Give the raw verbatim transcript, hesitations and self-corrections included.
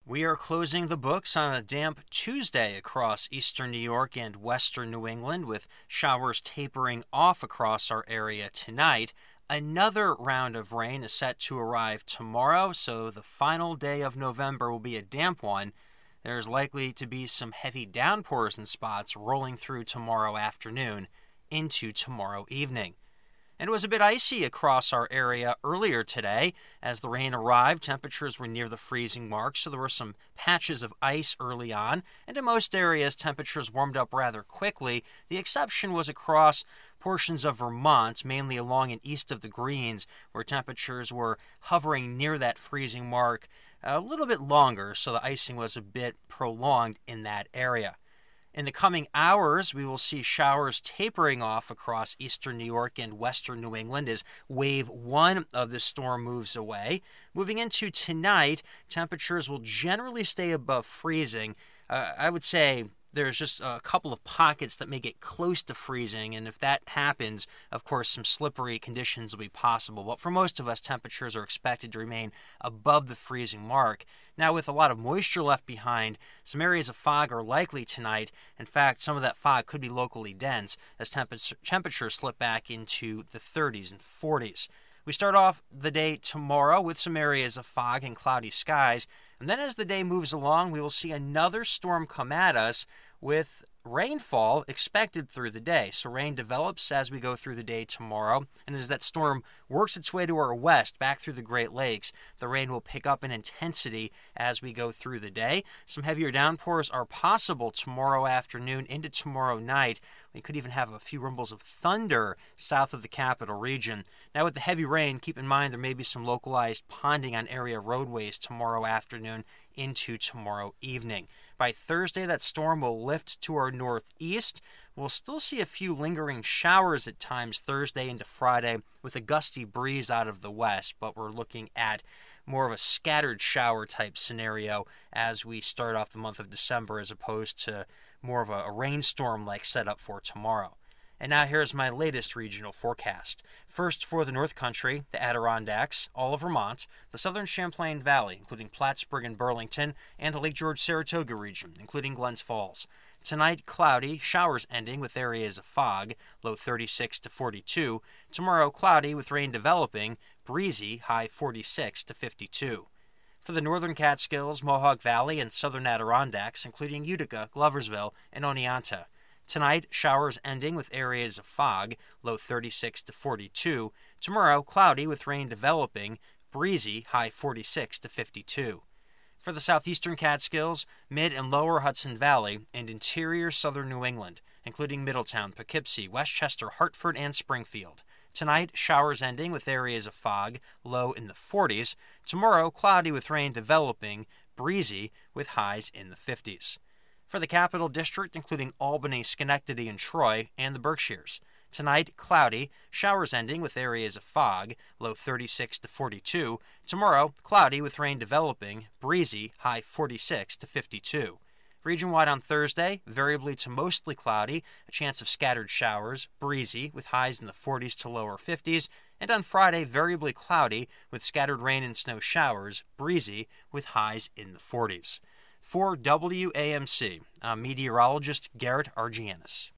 We are closing the books on a damp Tuesday across eastern New York and western New England, with showers tapering off across our area tonight. Another round of rain is set to arrive tomorrow, so the final day of November will be a damp one. There's likely to be some heavy downpours in spots rolling through tomorrow afternoon into tomorrow evening. And it was a bit icy across our area earlier today. As the rain arrived, temperatures were near the freezing mark, so there were some patches of ice early on. And in most areas, temperatures warmed up rather quickly. The exception was across portions of Vermont, mainly along and east of the Greens, where temperatures were hovering near that freezing mark a little bit longer, so the icing was a bit prolonged in that area. In the coming hours, we will see showers tapering off across eastern New York and western New England as wave one of the storm moves away. Moving into tonight, temperatures will generally stay above freezing. Uh, I would say there's just a couple of pockets that may get close to freezing, and if that happens, of course, some slippery conditions will be possible. But for most of us, temperatures are expected to remain above the freezing mark. Now, with a lot of moisture left behind, some areas of fog are likely tonight. In fact, some of that fog could be locally dense as temp- temperatures slip back into the thirties and forties. We start off the day tomorrow with some areas of fog and cloudy skies, and then as the day moves along, we will see another storm come at us with rainfall expected through the day. So rain develops as we go through the day tomorrow, and as that storm works its way to our west, back through the Great Lakes, the rain will pick up in intensity as we go through the day. Some heavier downpours are possible tomorrow afternoon into tomorrow night. We could even have a few rumbles of thunder south of the capital region. Now, with the heavy rain, keep in mind there may be some localized ponding on area roadways tomorrow afternoon into tomorrow evening. By Thursday, that storm will lift to our northeast. We'll still see a few lingering showers at times Thursday into Friday with a gusty breeze out of the west, but we're looking at more of a scattered shower type scenario as we start off the month of December, as opposed to more of a, a rainstorm-like setup for tomorrow. And now here's my latest regional forecast. First, for the North Country, the Adirondacks, all of Vermont, the southern Champlain Valley, including Plattsburgh and Burlington, and the Lake George-Saratoga region, including Glens Falls. Tonight, cloudy, showers ending with areas of fog, low thirty-six to forty-two. Tomorrow, cloudy with rain developing, breezy, high forty-six to fifty-two. For the northern Catskills, Mohawk Valley, and southern Adirondacks, including Utica, Gloversville, and Oneonta. Tonight, showers ending with areas of fog, low thirty-six to forty-two. Tomorrow, cloudy with rain developing, breezy, high forty-six to fifty-two. For the southeastern Catskills, mid and lower Hudson Valley, and interior southern New England, including Middletown, Poughkeepsie, Westchester, Hartford, and Springfield. Tonight, showers ending with areas of fog, low in the forties. Tomorrow, cloudy with rain developing, breezy with highs in the fifties. For the Capital District, including Albany, Schenectady, and Troy, and the Berkshires. Tonight, cloudy, showers ending with areas of fog, low thirty-six to forty-two. Tomorrow, cloudy with rain developing, breezy, high forty-six to fifty-two. Region-wide on Thursday, variably to mostly cloudy, a chance of scattered showers, breezy, with highs in the forties to lower fifties. And on Friday, variably cloudy, with scattered rain and snow showers, breezy, with highs in the forties. For W A M C, I'm meteorologist Garrett Argianis.